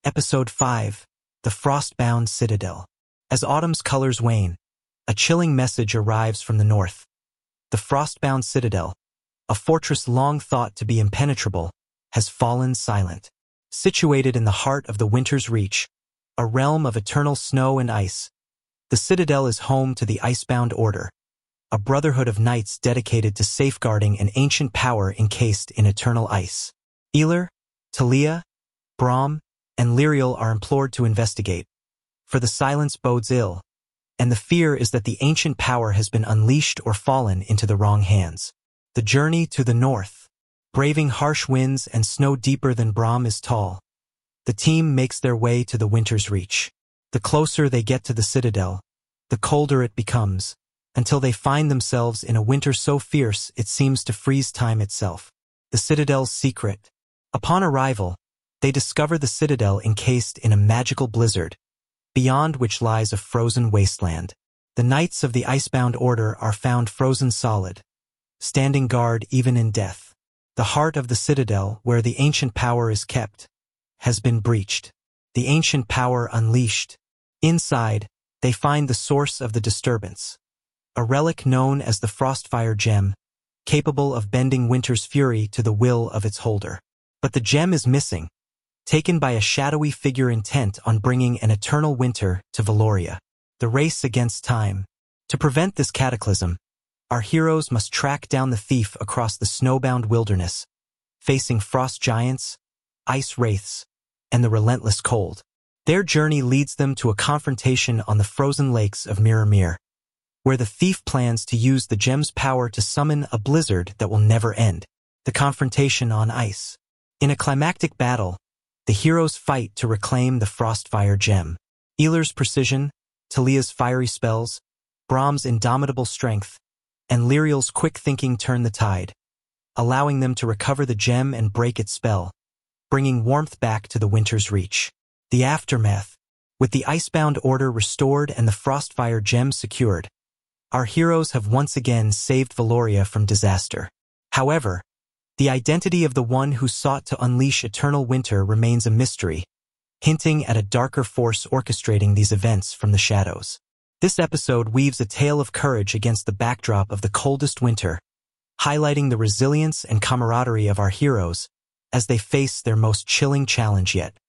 Episode 5, The Frostbound Citadel. As autumn's colors wane, a chilling message arrives from the north. The Frostbound Citadel, a fortress long thought to be impenetrable, has fallen silent. Situated in the heart of the Winter's Reach, a realm of eternal snow and ice, the Citadel is home to the Icebound Order, a brotherhood of knights dedicated to safeguarding an ancient power encased in eternal ice. Eler, Talia, Brom, and Lyriel are implored to investigate, for the silence bodes ill, and the fear is that the ancient power has been unleashed or fallen into the wrong hands. The journey to the north. Braving harsh winds and snow deeper than Brom is tall, the team makes their way to the Winter's Reach. The closer they get to the Citadel, the colder it becomes, until they find themselves in a winter so fierce it seems to freeze time itself. The Citadel's secret. Upon arrival, they discover the Citadel encased in a magical blizzard, beyond which lies a frozen wasteland. The Knights of the Icebound Order are found frozen solid, standing guard even in death. The heart of the Citadel, where the ancient power is kept, has been breached. The ancient power unleashed. Inside, they find the source of the disturbance, a relic known as the Frostfire Gem, capable of bending winter's fury to the will of its holder. But the gem is missing, taken by a shadowy figure intent on bringing an eternal winter to Valoria. The race against time. To prevent this cataclysm, our heroes must track down the thief across the snowbound wilderness, facing frost giants, ice wraiths, and the relentless cold. Their journey leads them to a confrontation on the frozen lakes of Mirror, where the thief plans to use the gem's power to summon a blizzard that will never end. The confrontation on ice. In a climactic battle, the heroes fight to reclaim the Frostfire Gem. Eler's precision, Talia's fiery spells, Brom's indomitable strength, and Lyriel's quick thinking turn the tide, allowing them to recover the gem and break its spell, bringing warmth back to the Winter's Reach. The aftermath. With the Icebound Order restored and the Frostfire Gem secured, our heroes have once again saved Valoria from disaster. However, the identity of the one who sought to unleash eternal winter remains a mystery, hinting at a darker force orchestrating these events from the shadows. This episode weaves a tale of courage against the backdrop of the coldest winter, highlighting the resilience and camaraderie of our heroes as they face their most chilling challenge yet.